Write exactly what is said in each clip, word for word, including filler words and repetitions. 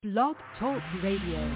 Blog Talk Radio.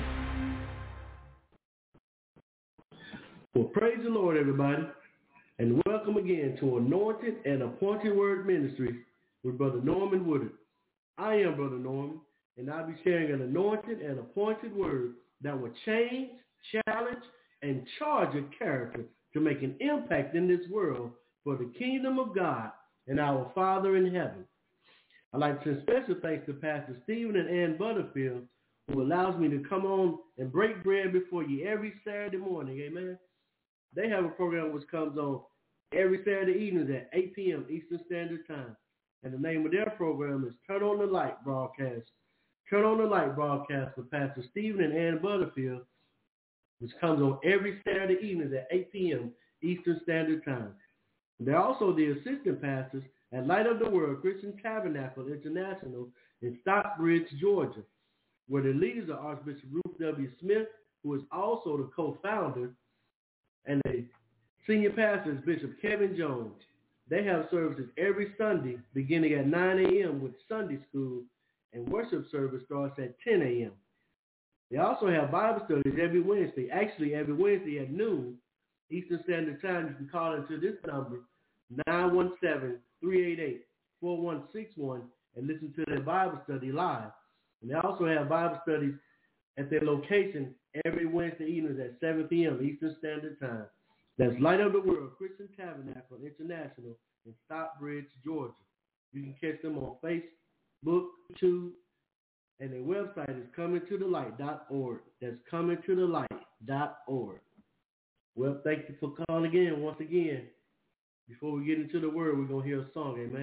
Well, praise the Lord, everybody, and welcome again to Anointed and Appointed Word Ministry with Brother Norman Woodard. I am Brother Norman, and I'll be sharing an anointed and appointed word that will change, challenge, and charge your character to make an impact in this world for the kingdom of God and our Father in heaven. I'd like to send special thanks to Pastor Stephen and Ann Butterfield, who allows me to come on and break bread before you every Saturday morning. Amen. They have a program which comes on every Saturday evening at eight p.m. Eastern Standard Time. And the name of their program is Turn on the Light Broadcast. Turn on the Light Broadcast with Pastor Stephen and Ann Butterfield, which comes on every Saturday evening at eight p.m. Eastern Standard Time. They're also the assistant pastors at Light of the World Christian Tabernacle International in Stockbridge, Georgia, where the leaders are Archbishop Ruth W. Smith, who is also the co-founder, and the senior pastor is Bishop Kevin Jones. They have services every Sunday beginning at nine a.m. with Sunday school, and worship service starts at ten a.m. They also have Bible studies every Wednesday, actually every Wednesday at noon Eastern Standard Time. You can call into this number, nine one seven, three eight eight, four one six one, and listen to their Bible study live. And they also have Bible studies at their location every Wednesday evenings at seven p.m. Eastern Standard Time. That's Light of the World Christian Tabernacle International in Stockbridge, Georgia. You can catch them on Facebook, YouTube, and their website is coming to the light dot org. That's coming to the light dot org. Well, thank you for calling again, once again. Before we get into the word, we're going to hear a song, amen?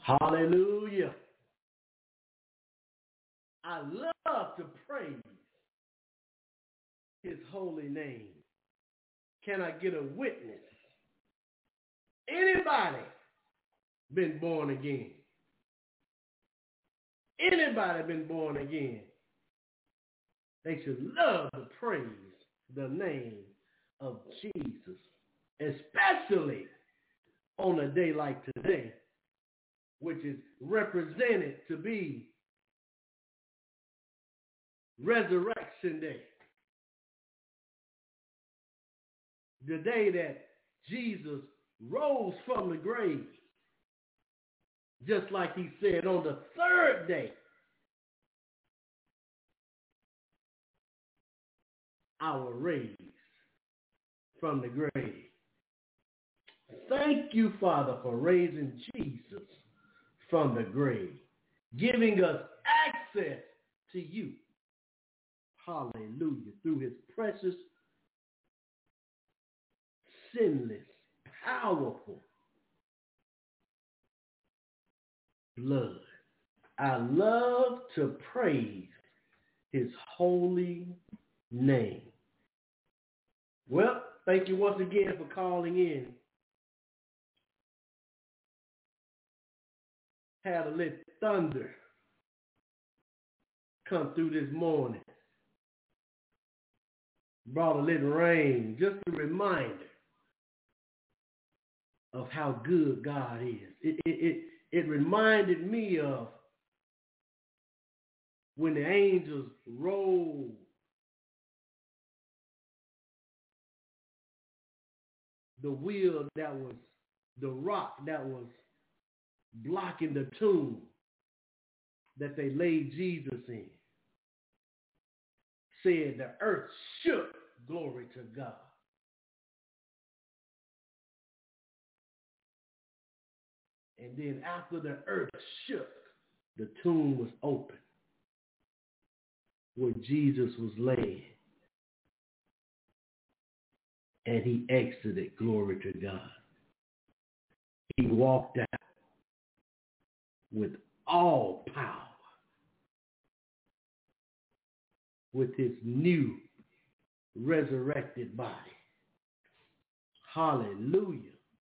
Hallelujah. I love to praise his holy name. Can I get a witness? Anybody been born again? Anybody been born again? They should love to praise the name of Jesus, especially on a day like today, which is represented to be Resurrection Day. The day that Jesus rose from the grave, just like he said on the third day, I will raise from the grave. Thank you, Father, for raising Jesus from the grave, giving us access to you. Hallelujah. Through his precious, sinless, powerful blood. I love to praise his holy name. Well, thank you once again for calling in. Had a little thunder come through this morning. Brought a little rain, just a reminder of how good God is. It, it, it, it reminded me of when the angels rolled the wheel that was, the rock that was blocking the tomb that they laid Jesus in. Said the earth shook, glory to God. And then after the earth shook, the tomb was open where Jesus was laying. And he exited, glory to God. He walked out with all power, with his new resurrected body. Hallelujah.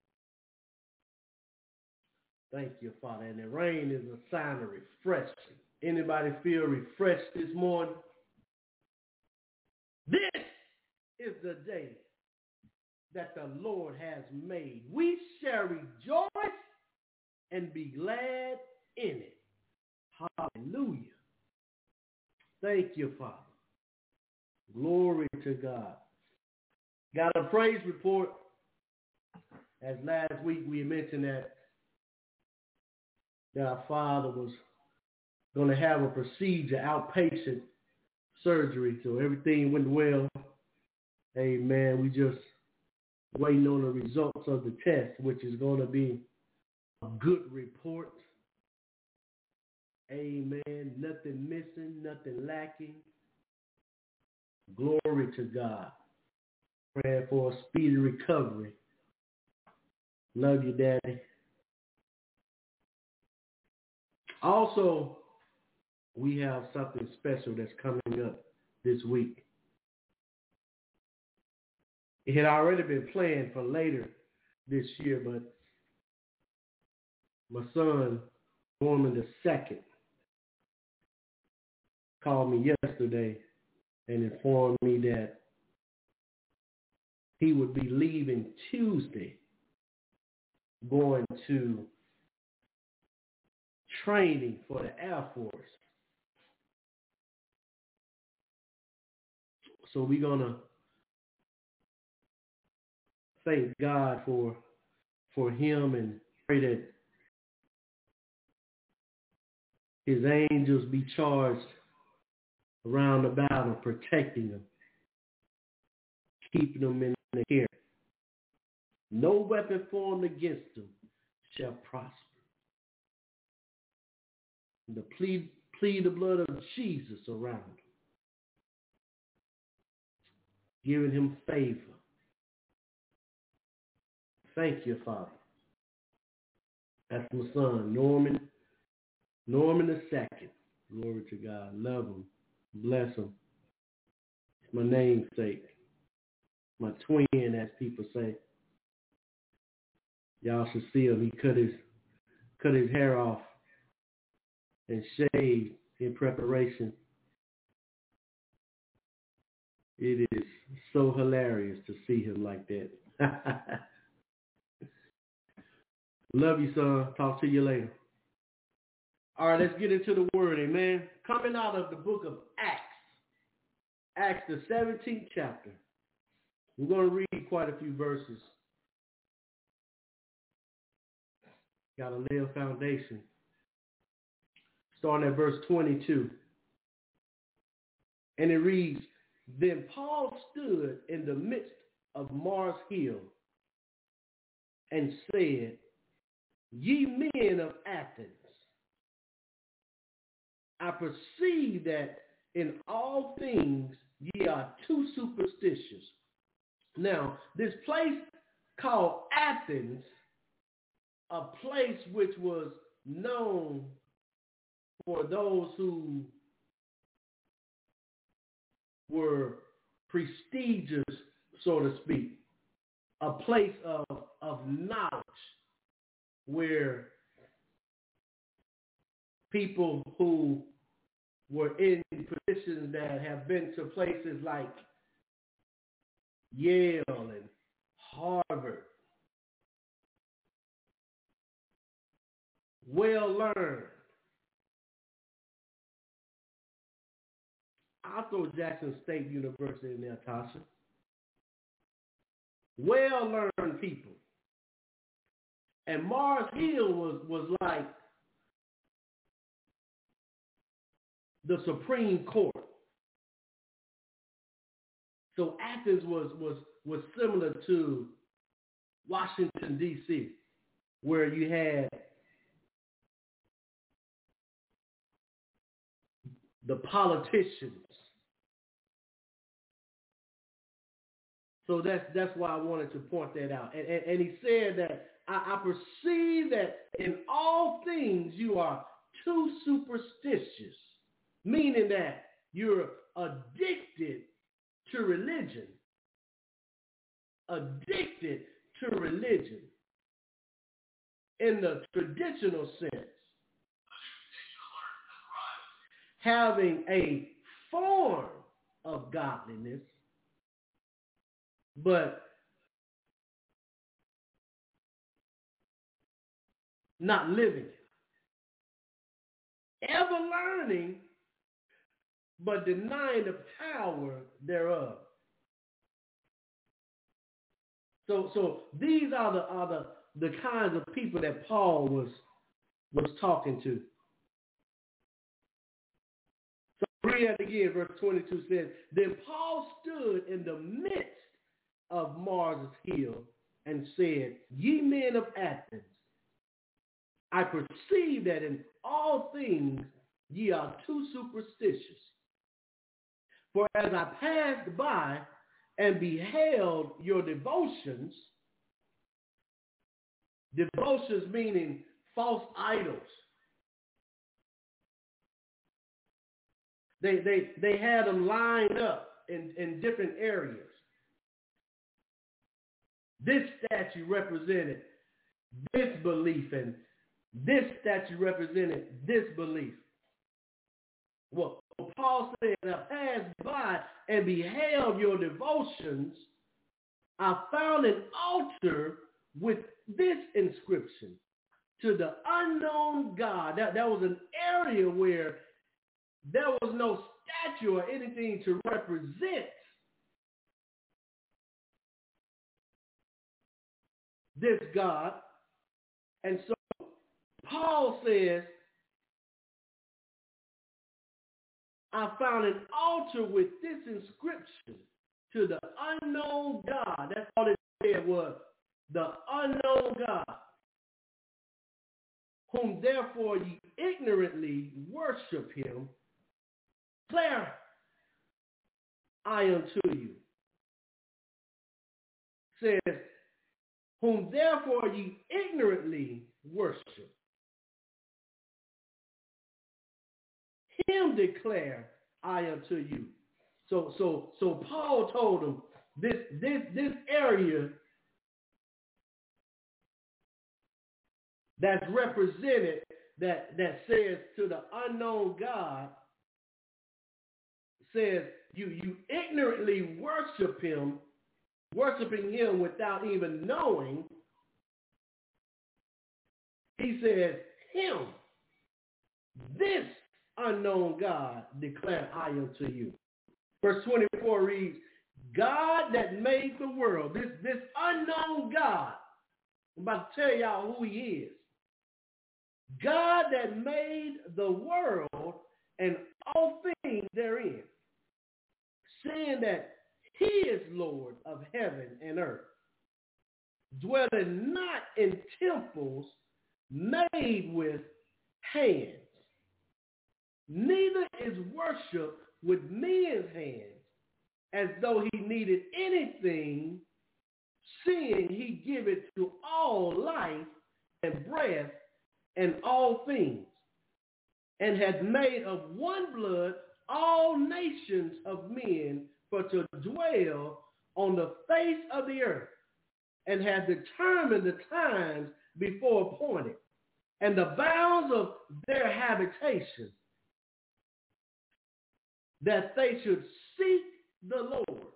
Thank you, Father. And the rain is a sign of refreshing. Anybody feel refreshed this morning? This is the day that the Lord has made. We shall rejoice and be glad in it. Hallelujah. Thank you, Father. Glory to God. Got a praise report. As last week we mentioned that, that our father was going to have a procedure, outpatient surgery, so everything went well. Amen. We just waiting on the results of the test, which is going to be a good report. Amen. Nothing missing, nothing lacking. Glory to God. Praying for a speedy recovery. Love you, Daddy. Also, we have something special that's coming up this week. It had already been planned for later this year, but my son, Norman the second, called me yesterday and informed me that he would be leaving Tuesday, going to training for the Air Force. So we're going to thank God for for him and pray that his angels be charged around about him, protecting him, keeping him in the care. No weapon formed against him shall prosper. The plead, plead the blood of Jesus around him, giving him favor. Thank you, Father. That's my son, Norman. Norman the second. Glory to God. Love him. Bless him. It's my namesake. My twin, as people say. Y'all should see him. He cut his cut his hair off and shaved in preparation. It is so hilarious to see him like that. Love you, son. Talk to you later. All right, let's get into the word, amen. Coming out of the book of Acts, Acts the seventeenth chapter. We're going to read quite a few verses. Got to lay a foundation. Starting at verse twenty-two. And it reads, Then Paul stood in the midst of Mars Hill and said, Ye men of Athens, I perceive that in all things ye are too superstitious. Now, this place called Athens, a place which was known for those who were prestigious, so to speak, a place of, of knowledge where people who were in positions that have been to places like Yale and Harvard, well learned. I'll throw Jackson State University in there, Tasha. Well learned people. And Mars Hill was, was like the Supreme Court. So Athens was, was, was similar to Washington, D C, where you had the politicians. So that's that's why I wanted to point that out. And, and, and he said that I, I perceive that in all things you are too superstitious, meaning that you're addicted to religion. Addicted to religion in the traditional sense. Having a form of godliness, but not living it. Ever learning, but denying the power thereof. So, so these are the are the, the kinds of people that Paul was was talking to. So read that again. Verse twenty-two says, Then Paul stood in the midst of Mars Hill and said, Ye men of Athens, I perceive that in all things ye are too superstitious. For as I passed by and beheld your devotions, devotions meaning false idols. They, they, they had them lined up in, in different areas. This statue represented this belief, and this statue represented this belief. Well, Paul said, I passed by and beheld your devotions. I found an altar with this inscription, to the unknown God. That, that was an area where there was no statue or anything to represent this God. And so Paul says, I found an altar with this inscription, to the unknown God. That's all it said was, the unknown God, whom therefore ye ignorantly worship him. Declare I unto you. Says, whom therefore ye ignorantly worship. him declare I unto you. So so so Paul told him this this this area that's represented that that says to the unknown God, says you you ignorantly worship him, worshiping him without even knowing. He says, him, this unknown God declare I unto you. Verse twenty-four reads, God that made the world, this, this unknown God, I'm about to tell y'all who he is. God that made the world and all things therein, saying that he is Lord of heaven and earth, dwelling not in temples made with hands, neither is worship with men's hands, as though he needed anything, seeing he giveth to all life and breath and all things, and hath made of one blood all nations of men for to dwell on the face of the earth, and hath determined the times before appointed, and the bounds of their habitation, that they should seek the Lord,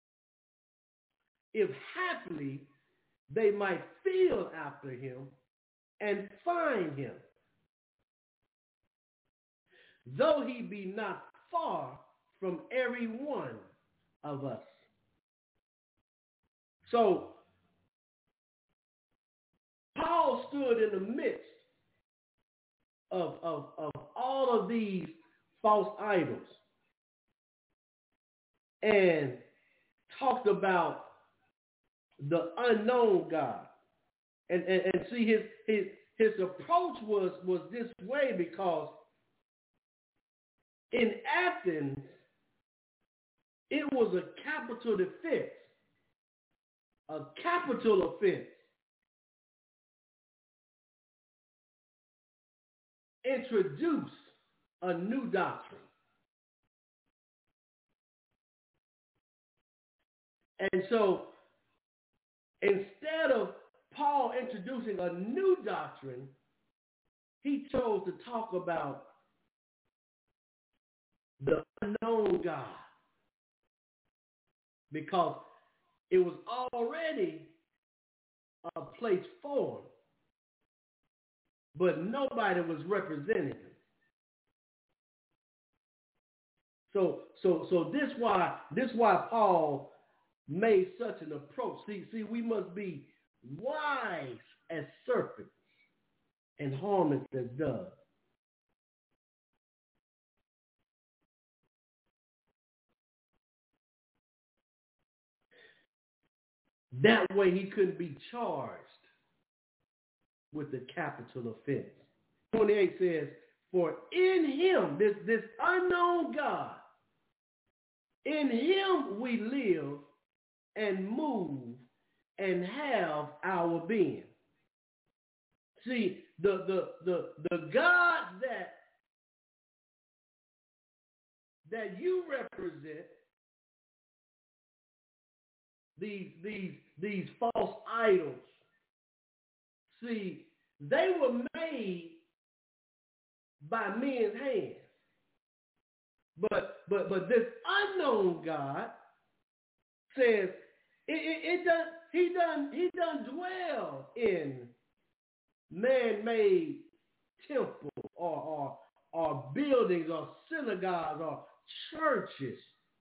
if haply they might feel after him and find him, though he be not far from every one of us. So Paul stood in the midst of, of, of all of these false idols and talked about the unknown God. And, and, and see, his, his, his approach was, was this way because in Athens, it was a capital offense, a capital offense. Introduce a new doctrine. And so instead of Paul introducing a new doctrine, he chose to talk about the unknown God, because it was already a place formed, but nobody was representing him. So, so, so this why this why Paul made such an approach. See, see, we must be wise as serpents and harmless as doves. That way he couldn't be charged with the capital offense. twenty-eight says, for in him, this, this unknown God, in him we live and move and have our being. See, the, the, the, the God that, that you represent, these, these, these false idols, see, they were made by men's hands. But but but this unknown God says it, it, it does he doesn't he doesn't dwell in man-made temple or, or or buildings or synagogues or churches.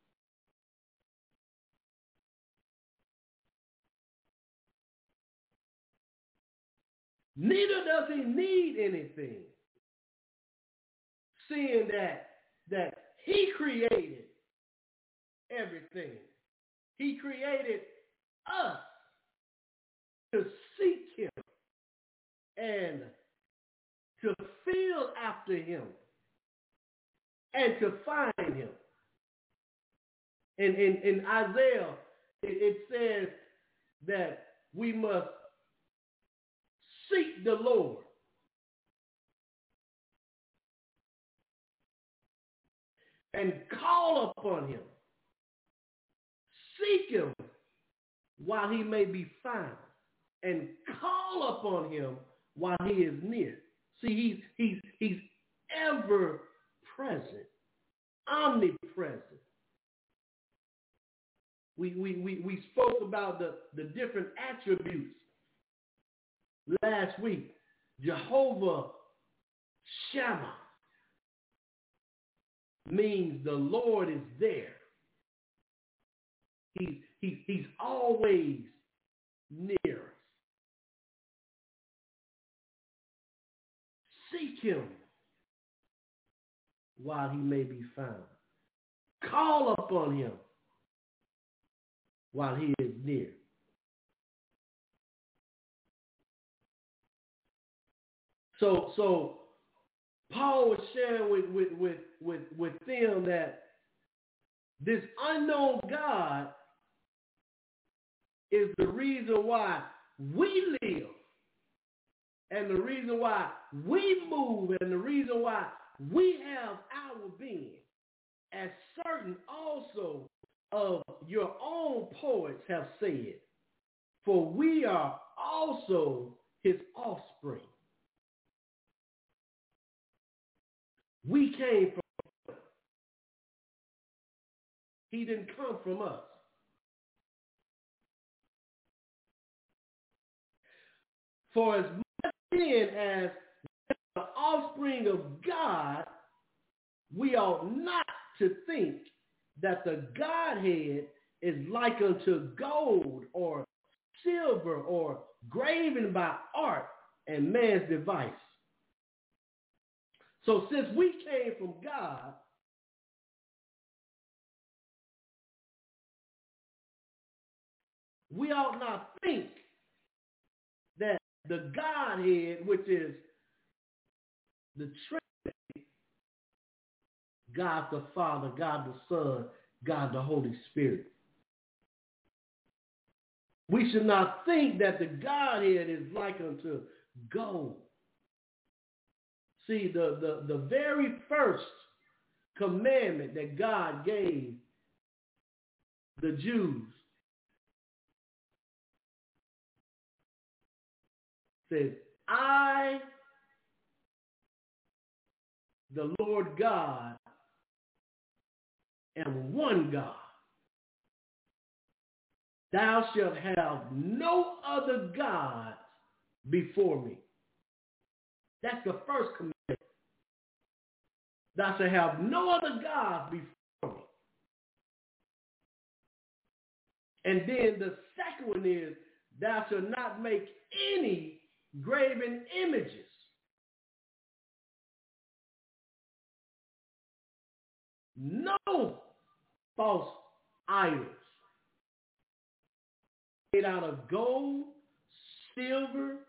Neither does he need anything, seeing that that he created everything. He created us to seek him and to feel after him and to find him. In, in, in Isaiah, it, it says that we must seek the Lord and call upon him. Seek him while he may be found, and call upon him while he is near. See, he's he's he's ever present, omnipresent. We we we, we spoke about the, the different attributes last week. Jehovah Shammah means the Lord is there. He's he's he's always near us. Seek him while he may be found. Call upon him while he is near. So, so Paul was sharing with, with, with, with, with them that this unknown God is the reason why we live, and the reason why we move, and the reason why we have our being, as certain also of your own poets have said, for we are also his offspring. We came from him. He didn't come from us. For as much then as the offspring of God, we ought not to think that the Godhead is like unto gold or silver or graven by art and man's device. So since we came from God, we ought not think that the Godhead, which is the Trinity, God the Father, God the Son, God the Holy Spirit. We should not think that the Godhead is like unto gold. See, the, the, the very first commandment that God gave the Jews says, I, the Lord God, am one God. Thou shalt have no other gods before me. That's the first commandment. Thou shalt have no other gods before me. And then the second one is, thou shalt not make any graven images. No false idols made out of gold, silver,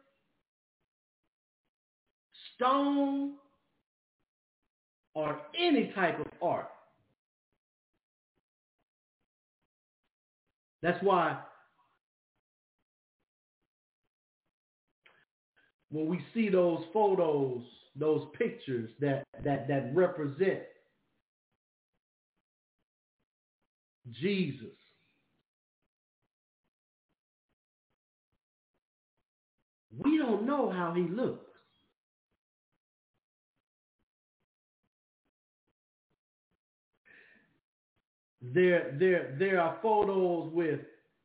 stone, or any type of art. That's why when we see those photos, those pictures that, that, that represent Jesus, we don't know how he looked. There, there, there are photos with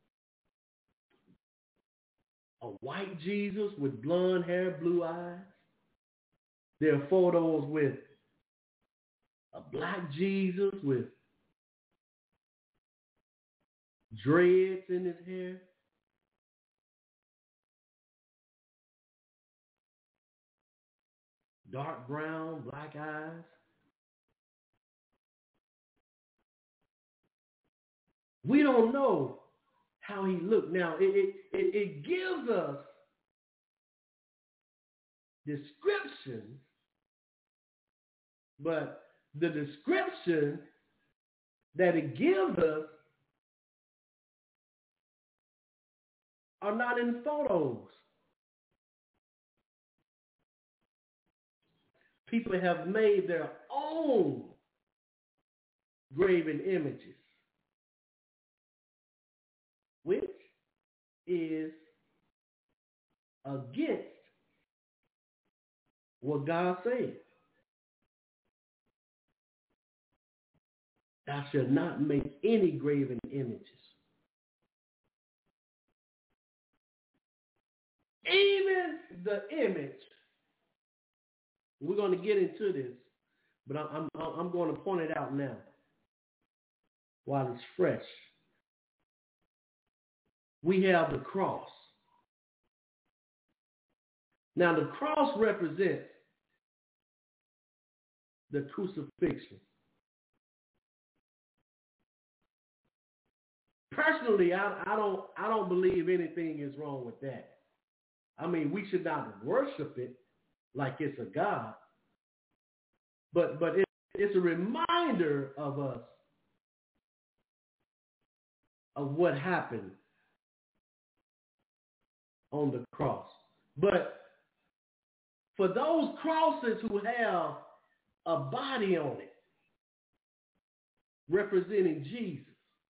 a white Jesus with blonde hair, blue eyes. There are photos with a black Jesus with dreads in his hair. Dark brown, black eyes. We don't know how he looked. Now, it, it, it, it gives us descriptions, but the description that it gives us are not in photos. People have made their own graven images, which is against what God said. Thou shalt not make any graven images. Even the image, we're going to get into this, but I'm, I'm, I'm going to point it out now while it's fresh. We have the cross. Now, the cross represents the crucifixion. Personally, I, I don't I don't believe anything is wrong with that. I mean, we should not worship it like it's a god, but but it, it's a reminder of us of what happened on the cross. But for those crosses who have a body on it representing Jesus,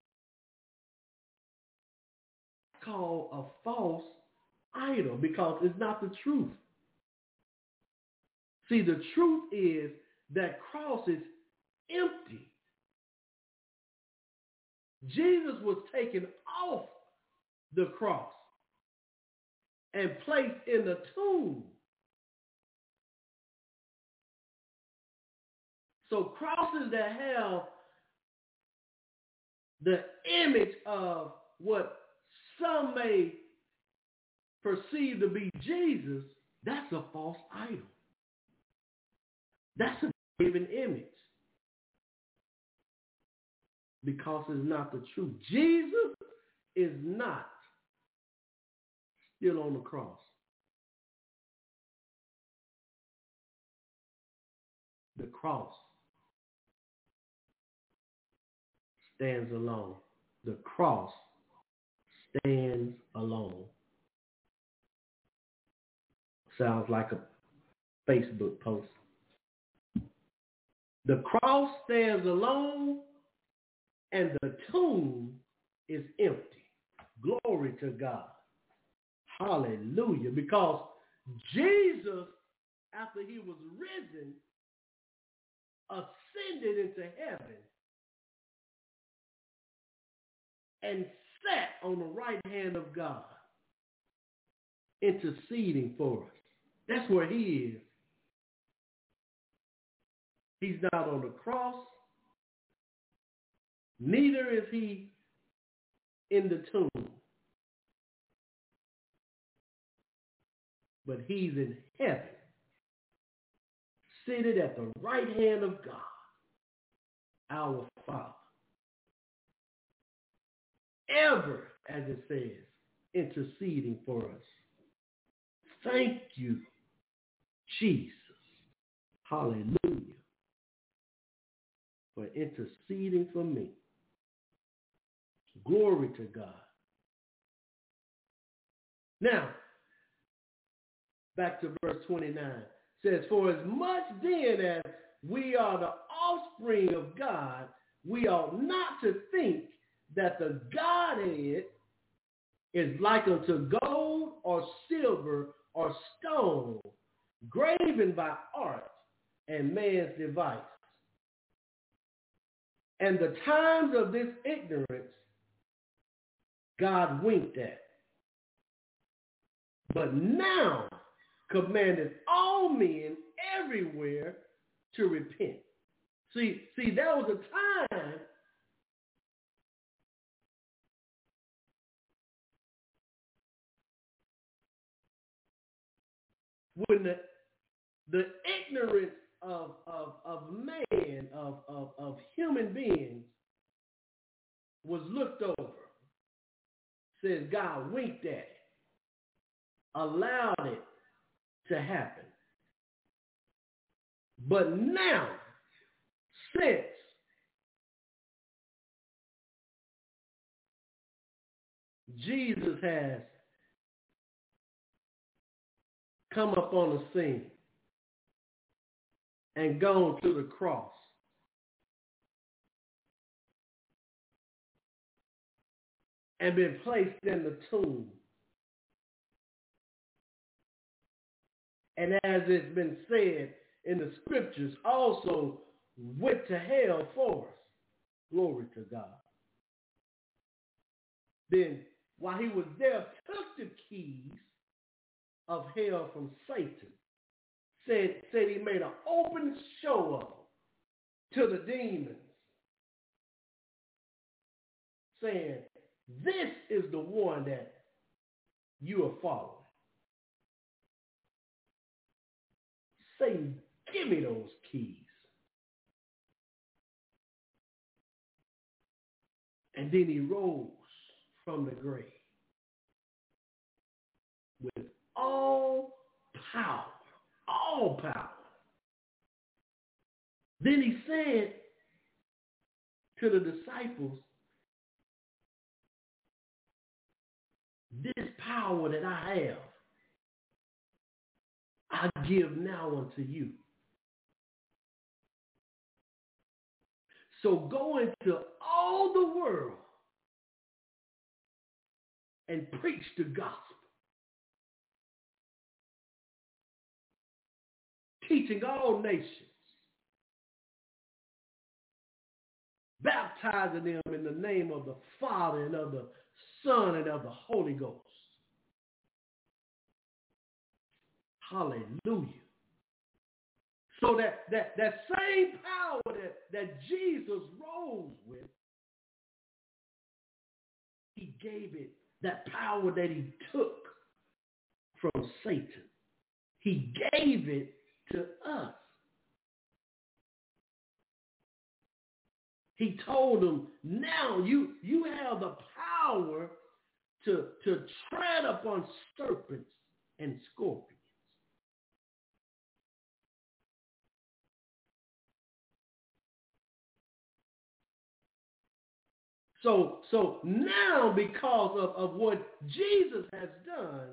it's called a false idol because it's not the truth. See, the truth is that cross is empty. Jesus was taken off the cross and placed in the tomb. So crosses that have the image of what some may perceive to be Jesus, that's a false idol. That's a graven image because it's not the truth. Jesus is not still on the cross. The cross stands alone. The cross stands alone. Sounds like a Facebook post. The cross stands alone and the tomb is empty. Glory to God. Hallelujah. Because Jesus, after he was risen, ascended into heaven and sat on the right hand of God, interceding for us. That's where he is. He's not on the cross. Neither is he in the tomb. But he's in heaven, seated at the right hand of God, our Father. Ever, as it says, interceding for us. Thank you, Jesus. Hallelujah. For interceding for me. Glory to God. Now, back to verse twenty-nine. It says, for as much then as we are the offspring of God, we ought not to think that the Godhead is like unto gold or silver or stone, graven by art and man's device. And the times of this ignorance God winked at. But now commandeth all men everywhere to repent. See, see, there was a time when the, the ignorance of, of, of man, of, of, of human beings, was looked over. Says God winked at it, allowed it to happen. But now, since Jesus has come up on the scene and gone to the cross, and been placed in the tomb. And as it's been said in the scriptures, also went to hell for us. Glory to God. Then, while he was there, took the keys of hell from Satan. Said, said he made an open show of them to the demons, saying, this is the one that you are following. Satan, give me those keys. And then he rose from the grave with all power, all power. Then he said to the disciples, this power that I have, I give now unto you. So go into all the world and preach the gospel, teaching all nations, baptizing them in the name of the Father and of the Son and of the Holy Ghost. Hallelujah. So that, that, that same power that, that Jesus rose with, he gave it, that power that he took from Satan. He gave it to us. He told them, now you, you have the power to, to tread upon serpents and scorpions. So, so now because of, of what Jesus has done,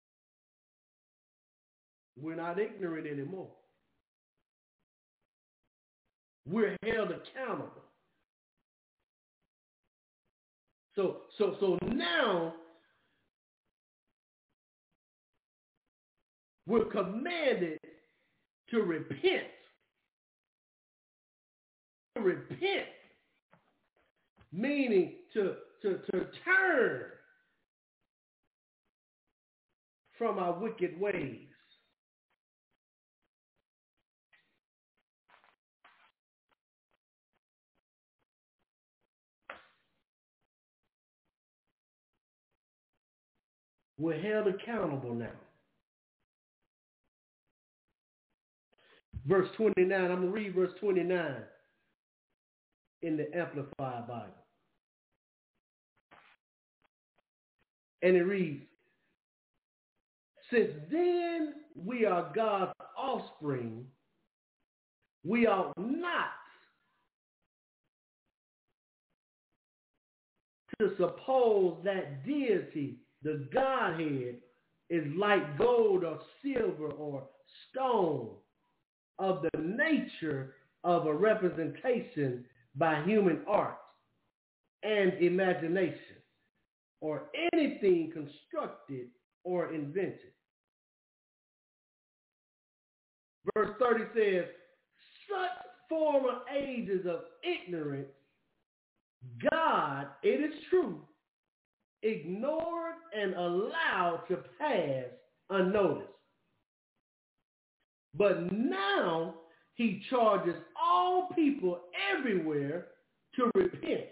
we're not ignorant anymore. We're held accountable. So, so, so now we're commanded to repent. To repent, meaning to, to, to turn from our wicked ways. We're held accountable now. Verse twenty-nine, I'm going to read verse twenty-nine in the Amplified Bible. And it reads, since then we are God's offspring, we ought not to suppose that deity, the Godhead, is like gold or silver or stone, of the nature of a representation by human art and imagination, or anything constructed or invented. Verse thirty says, such former ages of ignorance, God, it is true, ignored and allowed to pass unnoticed. But now he charges all people everywhere to repent,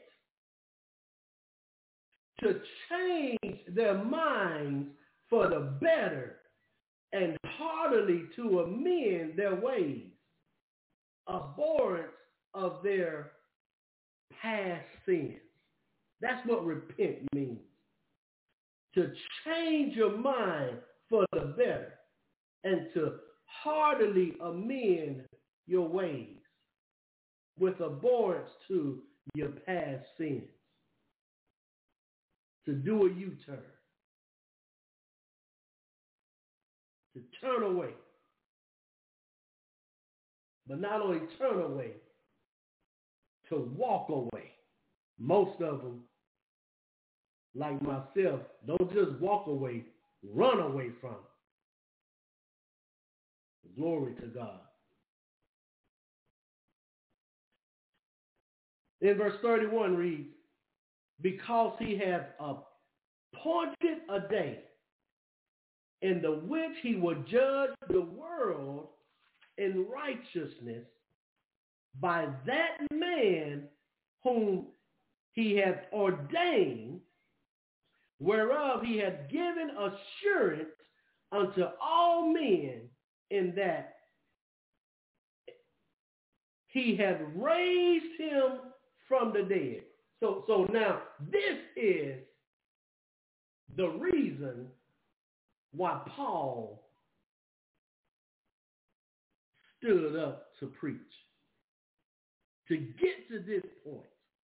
to change their minds for the better, and heartily to amend their ways, abhorrence of their past sins. That's what repent means. To change your mind for the better and to heartily amend your ways with abhorrence to your past sins. To do a U-turn. To turn away. But not only turn away, to walk away. Most of them like myself, don't just walk away, run away from it. Glory to God. In verse thirty-one reads, because he hath appointed a day in the which he will judge the world in righteousness by that man whom he hath ordained, whereof he hath given assurance unto all men, in that he hath raised him from the dead. So, so now this is the reason why Paul stood up to preach. To get to this point,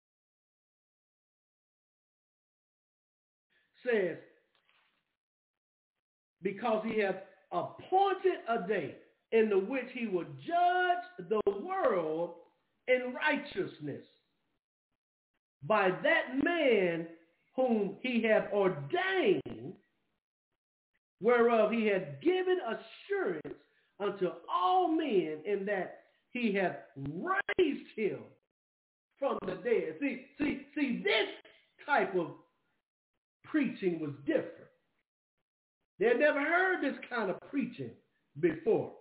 says, because he hath appointed a day in the which he will judge the world in righteousness by that man whom he hath ordained, whereof he hath given assurance unto all men, in that he hath raised him from the dead. See, see, see, this type of preaching was different. They had never heard this kind of preaching before.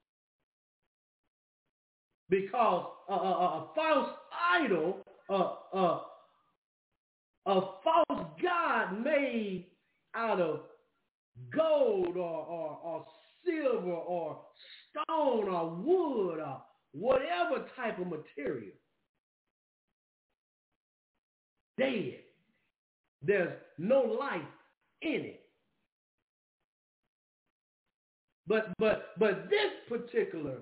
Because a, a, a false idol, a, a, a false god made out of gold or, or, or silver or stone or wood or whatever type of material, dead. There's no life in it. But but but this particular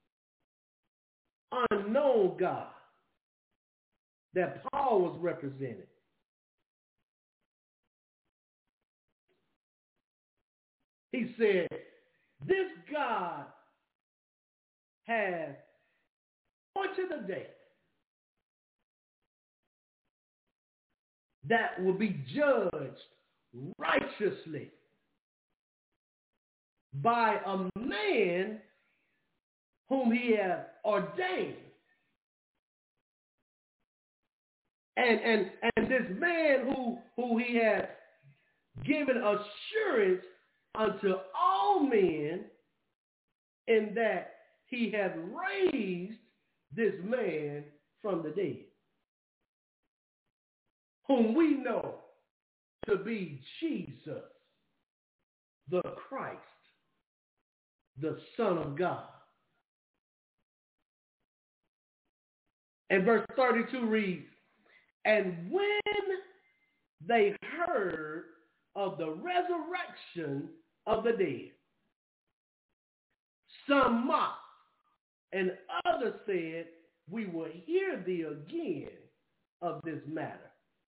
unknown God that Paul was representing, he said, this God has appointed a day that will be judged righteously by a man whom he has ordained. And, and, and this man who, who he has given assurance unto all men, in that he hath raised this man from the dead, whom we know to be Jesus, the Christ, the Son of God. And verse thirty-two reads, and when they heard of the resurrection of the dead, some mocked, and others said, we will hear thee again of this matter.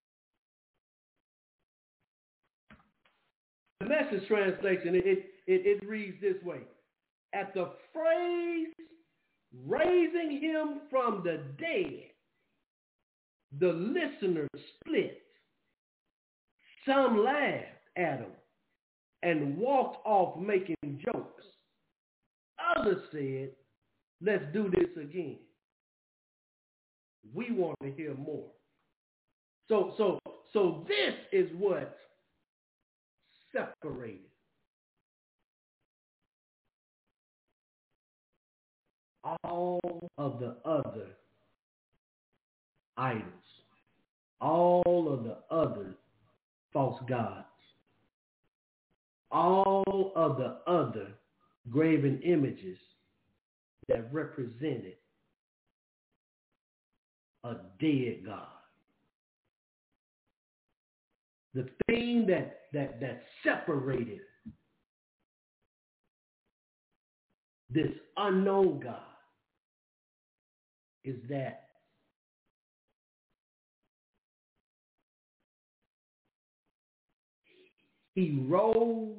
The Message translation, it, it, it reads this way. At the phrase, raising him from the dead, the listeners split. Some laughed at him and walked off making jokes. Others said, let's do this again. We want to hear more. So, so, so this is what separated all of the other idols, all of the other false gods, all of the other graven images that represented a dead God. The thing that, that, that separated this unknown God is that he rose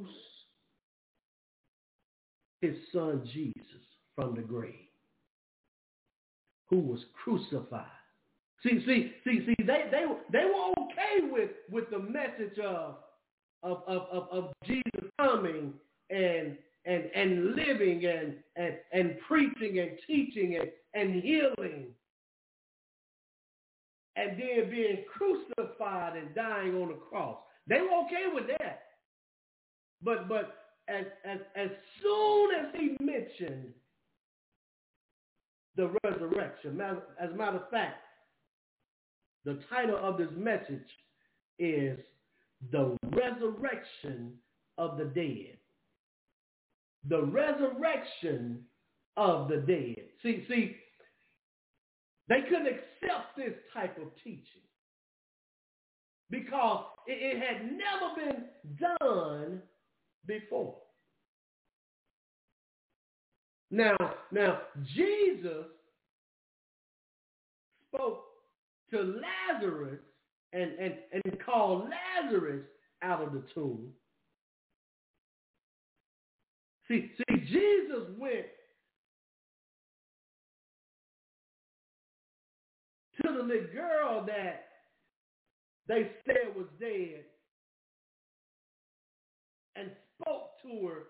his son Jesus from the grave, who was crucified See, see, see, see, they they they were okay with, with the message of of, of, of, of Jesus coming and and and living and, and, and preaching and teaching and, and healing and then being crucified and dying on the cross. They were okay with that. But but as as as soon as he mentioned the resurrection, as a matter of fact, the title of this message is The Resurrection of the Dead. The resurrection of the dead. See, see, they couldn't accept this type of teaching because it, it had never been done before. Now, now Jesus spoke to Lazarus and, and, and called Lazarus out of the tomb. See, see, Jesus went to the little girl that they said was dead and spoke to her,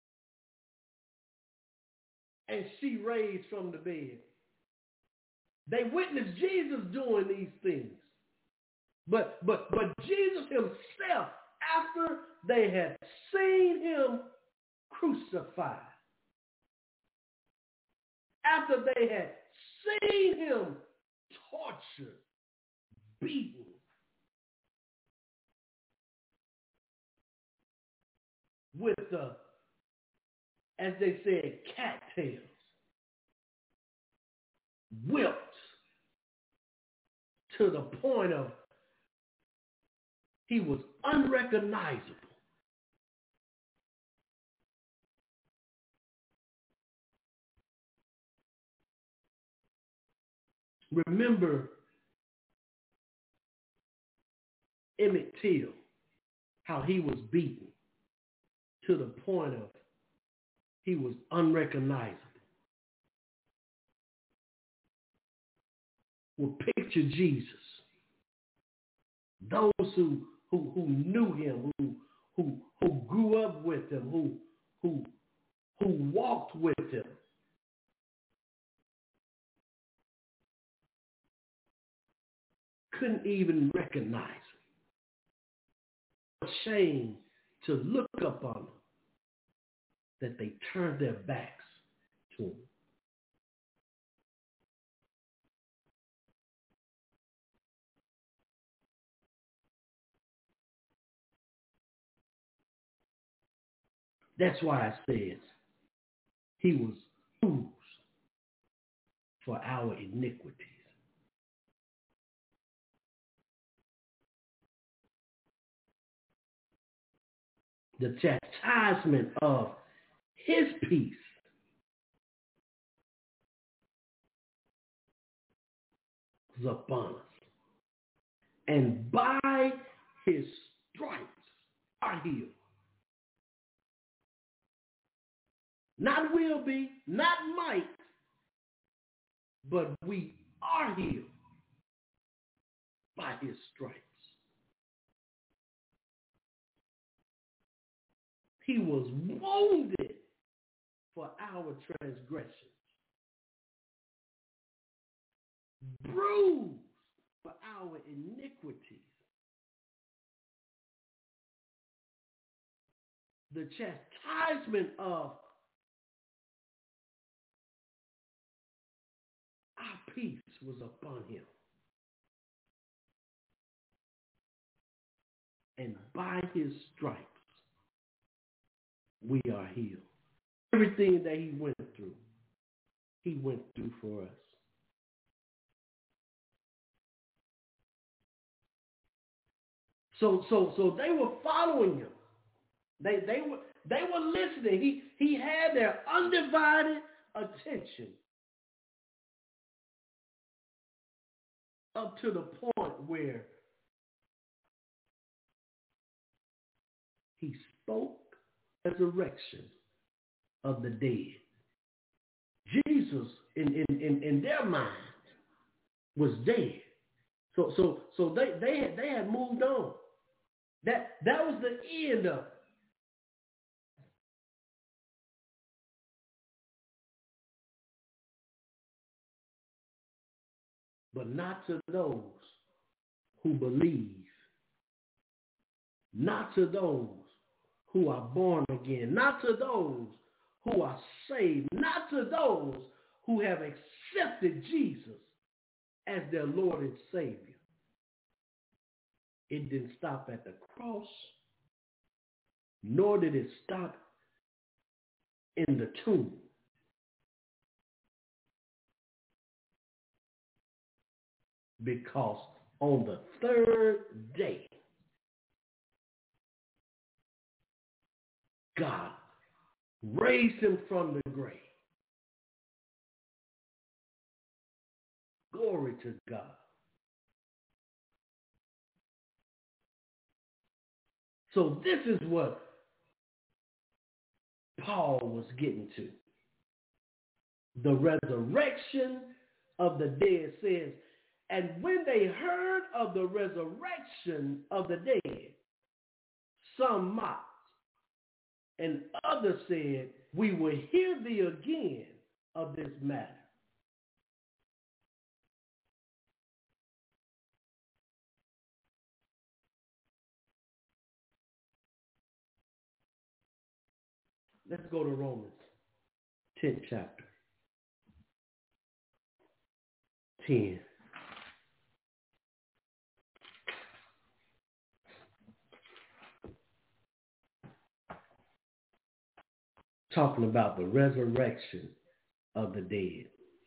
and she raised from the bed. They witnessed Jesus doing these things. But but but Jesus himself, after they had seen him crucified, after they had seen him tortured, beaten, with the, as they said, cattails, whipped to the point of he was unrecognizable. Remember Emmett Till, how he was beaten to the point of he was unrecognizable. Well, picture Jesus. Those who who, who knew him, who who who grew up with him, who who who walked with him, couldn't even recognize him. Ashamed to look up on him, that they turned their backs to him. That's why it says he was bruised for our iniquities. The chastisement of his peace was upon us. And by his stripes are healed. Not will be, not might, but we are healed by his stripes. He was wounded for our transgressions, bruised for our iniquities. The chastisement of our peace was upon him. And by his stripes, we are healed. Everything that he went through, he went through for us. So, so, so they were following him. They, they were, they were listening. He, he had their undivided attention up to the point where he spoke resurrection of the dead. Jesus, in, in, in, in their minds, was dead. So so so they they had they had moved on. That that was the end of it. But not to those who believe, not to those who are born again, not to those who are saved, not to those who have accepted Jesus as their Lord and Savior. It didn't stop at the cross, nor did it stop in the tomb. Because on the third day, God raised him from the grave. Glory to God. So this is what Paul was getting to. The resurrection of the dead says, and when they heard of the resurrection of the dead, some mocked, and others said, we will hear thee again of this matter. Let's go to Romans, tenth chapter, ten. Talking about the resurrection of the dead.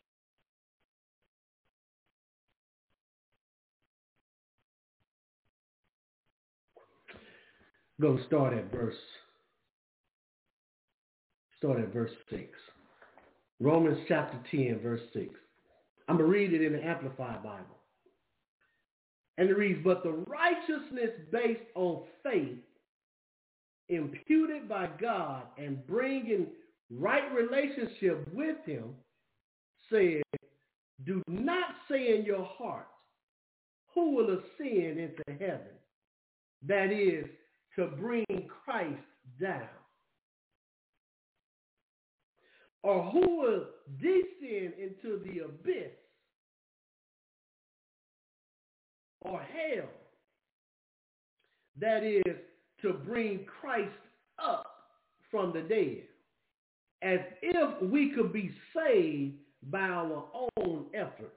Go start at verse, start at verse six. Romans chapter ten, verse six. I'm going to read it in the Amplified Bible. And it reads, but the righteousness based on faith, imputed by God and bringing right relationship with him, said, do not say in your heart, who will ascend into heaven? That is, to bring Christ down. Or who will descend into the abyss or hell? That is, to bring Christ up from the dead, as if we could be saved by our own efforts.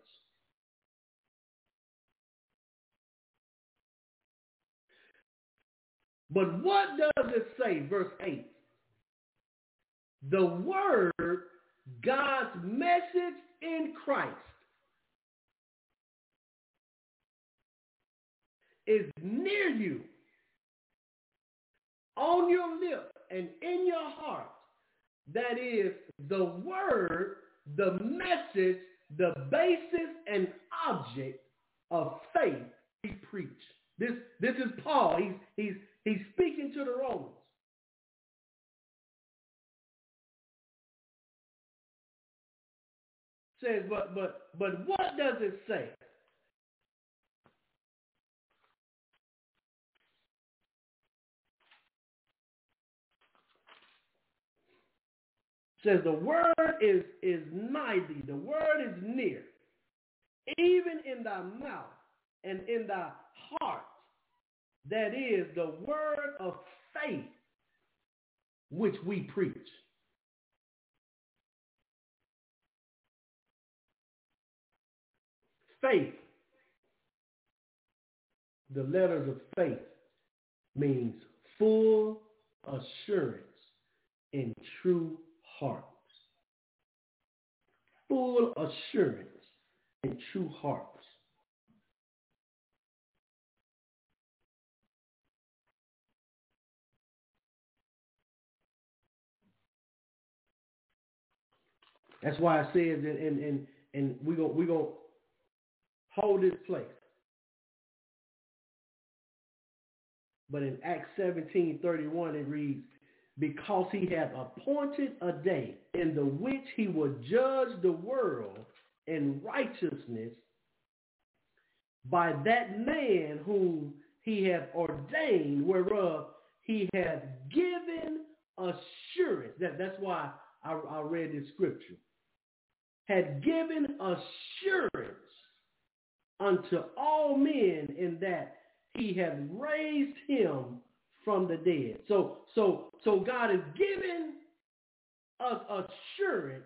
But what does it say? Verse eight. The word, God's message in Christ, is near you, on your lips and in your heart. That is the word, the message, the basis and object of faith we preach. This, this is Paul. He's, he's, he's speaking to the Romans. Says, but, but, but what does it say? Says the word is, is nigh thee. The word is near, even in thy mouth and in thy heart. That is the word of faith which we preach. Faith, the letters of faith, means full assurance in true hearts. Full assurance in true hearts. That's why it says, and and and, and we're gonna we're gonna hold this place. But in Acts seventeen thirty-one it reads, because he hath appointed a day in the which he will judge the world in righteousness by that man whom he hath ordained, whereof he hath given assurance. That, that's why I, I read this scripture. Had given assurance unto all men, in that he hath raised him from the dead. So, so, so God has given us assurance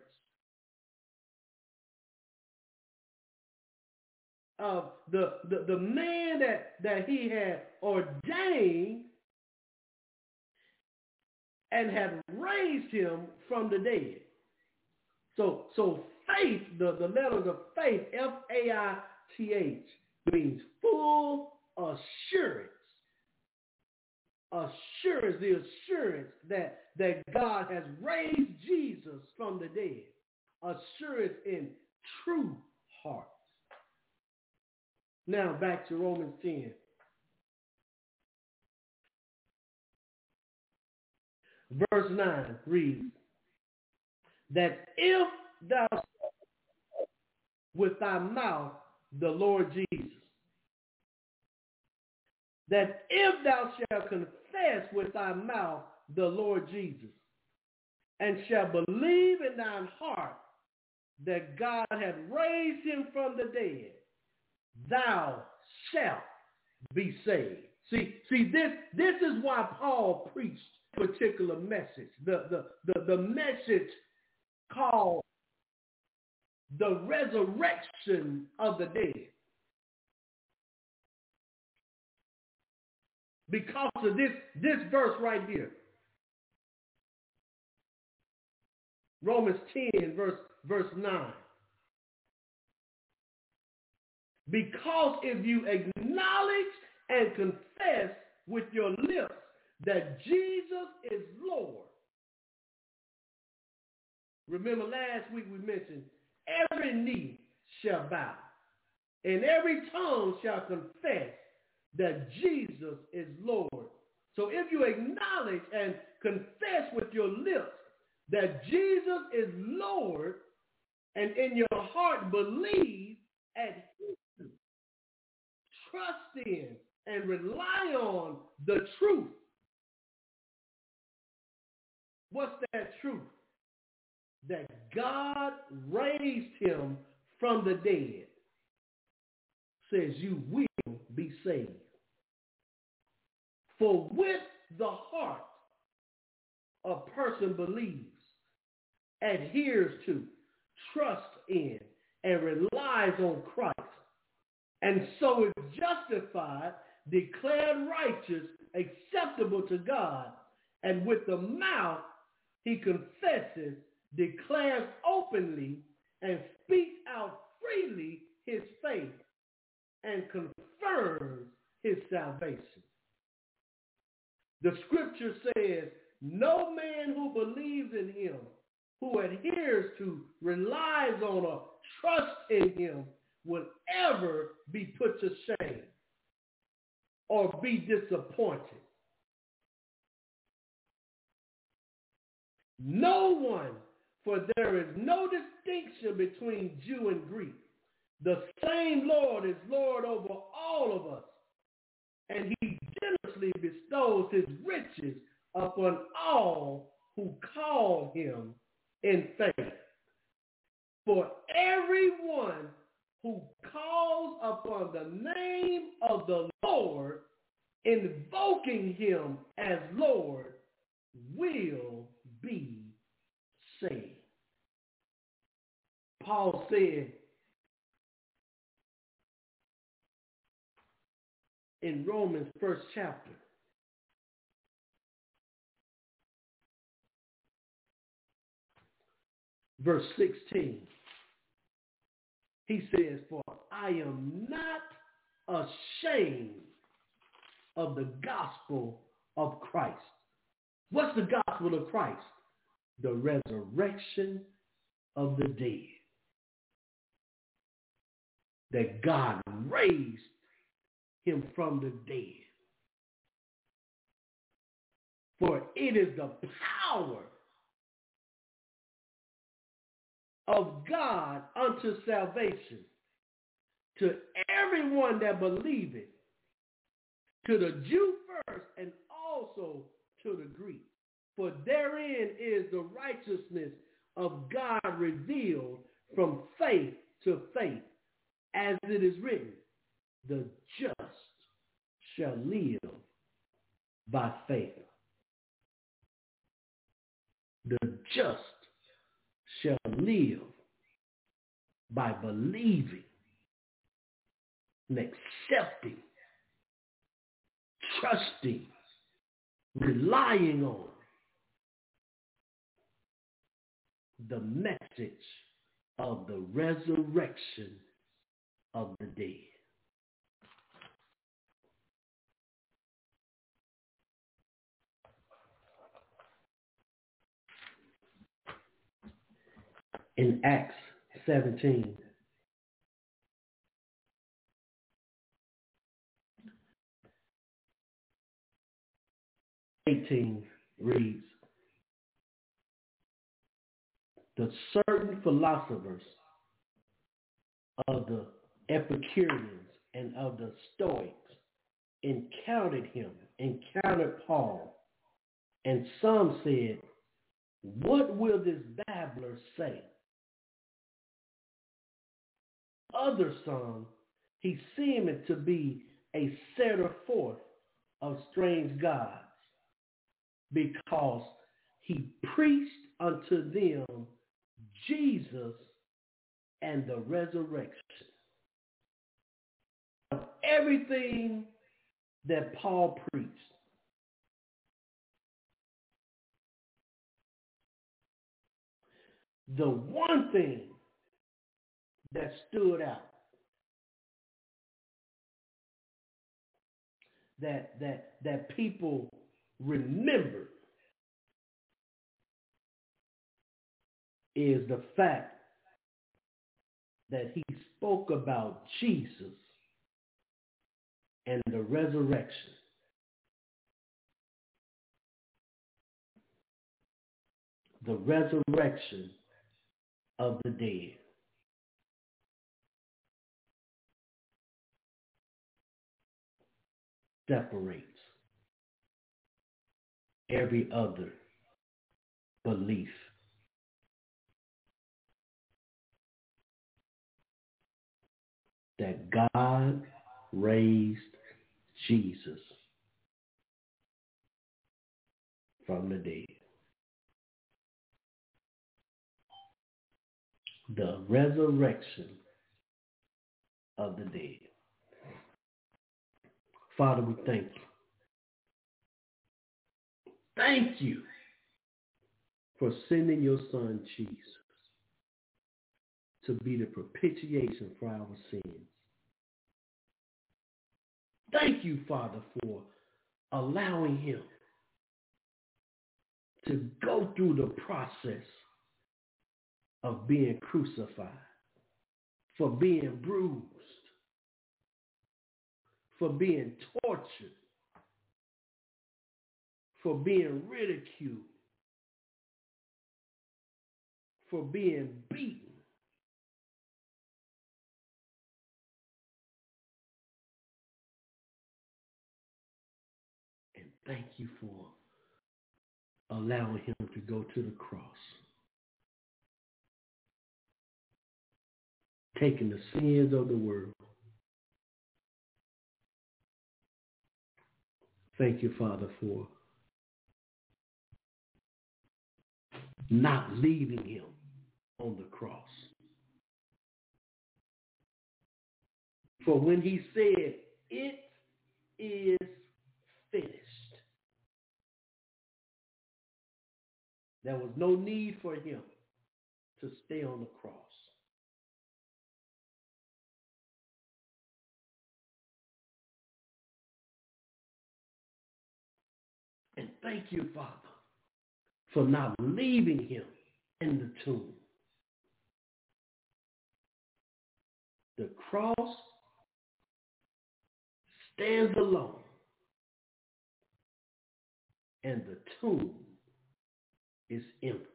of the, the, the man that, that he had ordained and had raised him from the dead. So, so faith, the, the letters of faith, F A I T H, means full assurance. Assurance, the assurance that, that God has raised Jesus from the dead. Assurance in true hearts. Now back to Romans ten. Verse nine reads, that if thou with thy mouth the Lord Jesus, that if thou shalt confess with thy mouth the Lord Jesus, and shalt believe in thine heart that God hath raised him from the dead, thou shalt be saved. See, see, this, this is why Paul preached a particular message. The, the, the, the message called the resurrection of the dead. Because of this, this verse right here. Romans ten, verse, verse nine. Because if you acknowledge and confess with your lips that Jesus is Lord. Remember last week we mentioned every knee shall bow and every tongue shall confess that Jesus is Lord. So if you acknowledge and confess with your lips that Jesus is Lord, and in your heart believe, adhere to, trust in, and rely on the truth. What's that truth? That God raised him from the dead, says you will be saved. For with the heart a person believes, adheres to, trusts in, and relies on Christ, and so is justified, declared righteous, acceptable to God, and with the mouth he confesses, declares openly, and speaks out freely his faith, and confirms his salvation. The scripture says, no man who believes in him, who adheres to, relies on, or trusts in him will ever be put to shame or be disappointed. No one, for there is no distinction between Jew and Greek. The same Lord is Lord over all of us, and he generously bestows his riches upon all who call him in faith. For everyone who calls upon the name of the Lord, invoking him as Lord, will be saved. Paul said in Romans first chapter, verse sixteen, he says, for I am not ashamed of the gospel of Christ. What's the gospel of Christ? The resurrection of the dead. That God raised him from the dead. For it is the power of God unto salvation to everyone that believeth, to the Jew first and also to the Greek. For therein is the righteousness of God revealed from faith to faith, as it is written, the just shall live by faith. The just shall live by believing and accepting, trusting, relying on the message of the resurrection of the dead. In Acts seventeen, eighteen reads, the certain philosophers of the Epicureans and of the Stoics encountered him, encountered Paul, and some said, what will this babbler say? Other some, he seemed to be a setter forth of strange gods, because he preached unto them Jesus and the resurrection. Of everything that Paul preached, the one thing that stood out, that that that people remembered, is the fact that he spoke about Jesus and the resurrection. The resurrection of the dead. Separates every other belief. That God raised Jesus from the dead. The resurrection of the dead. Father, we thank you. Thank you for sending your son Jesus to be the propitiation for our sins. Thank you, Father, for allowing him to go through the process of being crucified, for being bruised, for being tortured, for being ridiculed, for being beaten. And thank you for allowing him to go to the cross, taking the sins of the world. Thank you, Father, for not leaving him on the cross. For when he said, it is finished, there was no need for him to stay on the cross. And thank you, Father, for not leaving him in the tomb. The cross stands alone, and the tomb is empty.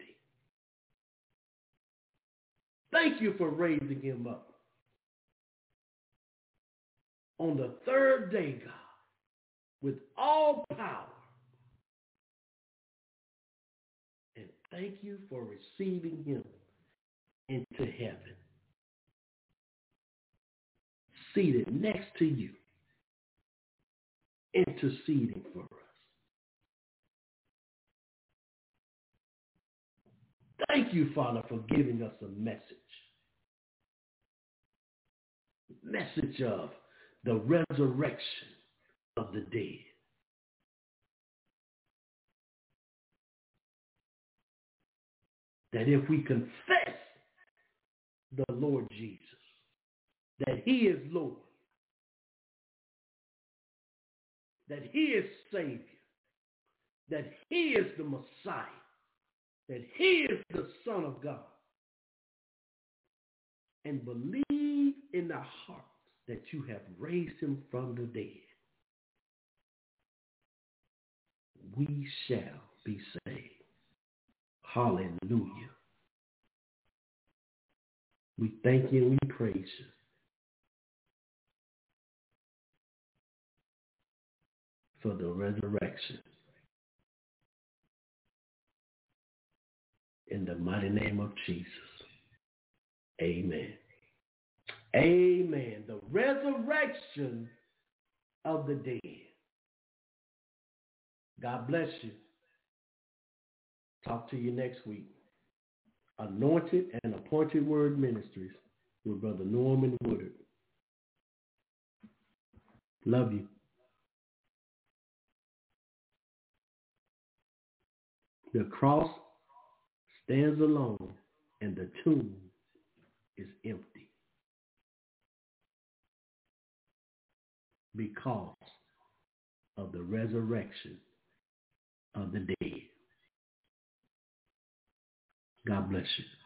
Thank you for raising him up on the third day, God, with all power. And thank you for receiving him into heaven, seated next to you, interceding for us. Thank you, Father, for giving us a message. Message of the resurrection of the dead. That if we confess the Lord Jesus, that he is Lord, that he is Savior, that he is the Messiah, that he is the Son of God, and believe in our hearts that you have raised him from the dead, we shall be saved. Hallelujah. We thank you and we praise you. For the resurrection. In the mighty name of Jesus. Amen. Amen. The resurrection of the dead. God bless you. Talk to you next week. Anointed and Appointed Word Ministries with Brother Norman Woodard. Love you. The cross stands alone and the tomb is empty because of the resurrection of the dead. God bless you.